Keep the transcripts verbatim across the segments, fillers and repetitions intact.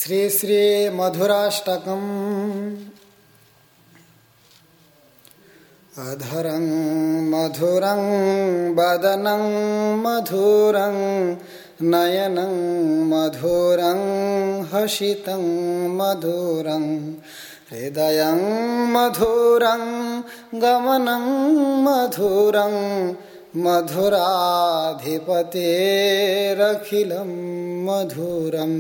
श्री श्री मधुराष्टकम् अधरं मधुरं वदनं मधुरं नयनं मधुरं हसितं मधुरं हृदयं मधुरं गमनं मधुरं मधुराधिपतेरखिलं मधुरम्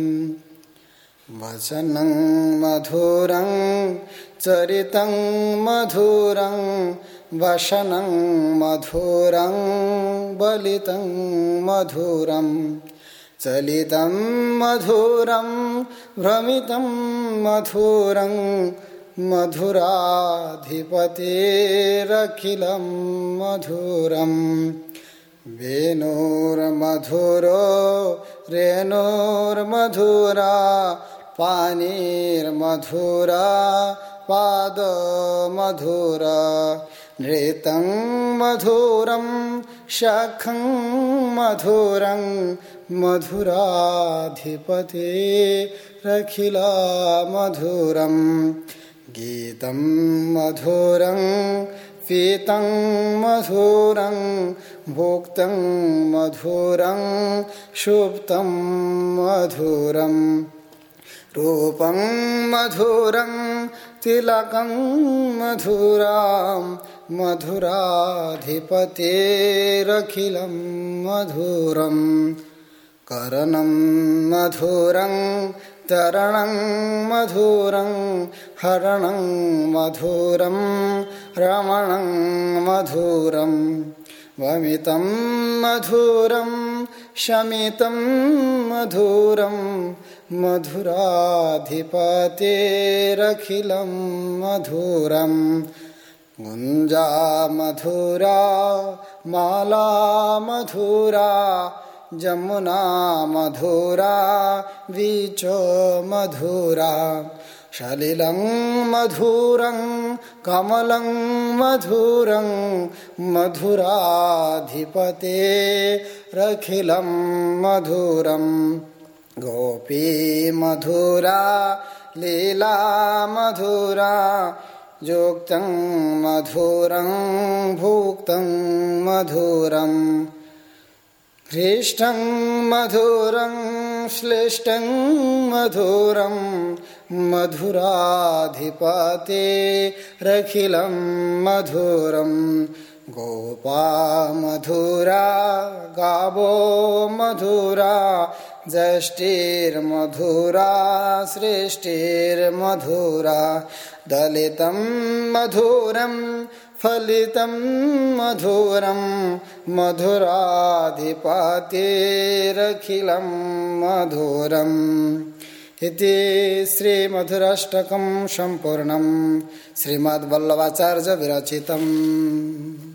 वचनं मधुरं चरितं मधुरं वशनं मधुरं बलितं मधुरं चलितं मधुरं भ्रमितं मधुरं मधुराधिपतेरखिलं मधुरम् वेणुर्मधुरो रेणुर्मधुरा पाणिर्मधुरा पादमधुरा नृतं मधुरं शाखं मधुरं मधुराधिपतेरखिला मधुरं गीतं मधुरं पीतं मधुरं भोक्तं मधुरं शुप्तं मधुरं रूपं मधुरं तिलकं मधुरां मधुराधिपतेरखिलं मधुरं करणं मधुरं तरणं मधुरं हरणं मधुरं रमणं मधुरं वमितं मधुरं शमितं मधुरं मधुराधिपतेरखिलं मधुरं गुञ्जा मधुरा माला मधुरा जमुना मधुरा वीचो मधुरा सलिलं मधुरं कमलं मधुरं मधुराधिपतेरखिलं मधुरं गोपी मधुरा लीला मधुरा जोक्तं मधुरं भुक्तं मधुरं हृष्टं मधुरं श्लिष्टं मधुरं मधुराधिपतेरखिलं मधुरं गोपा मधुरा गावो मधुरा जष्टिर्मधुरा सृष्टिर्मधुरा दलितं मधुरं फलितं मधुरं मधुराधिपतेरखिलं मधुरम् इति श्रीमधुराष्टकं सम्पूर्णं श्रीमद्वल्लभाचार्य विरचितम्।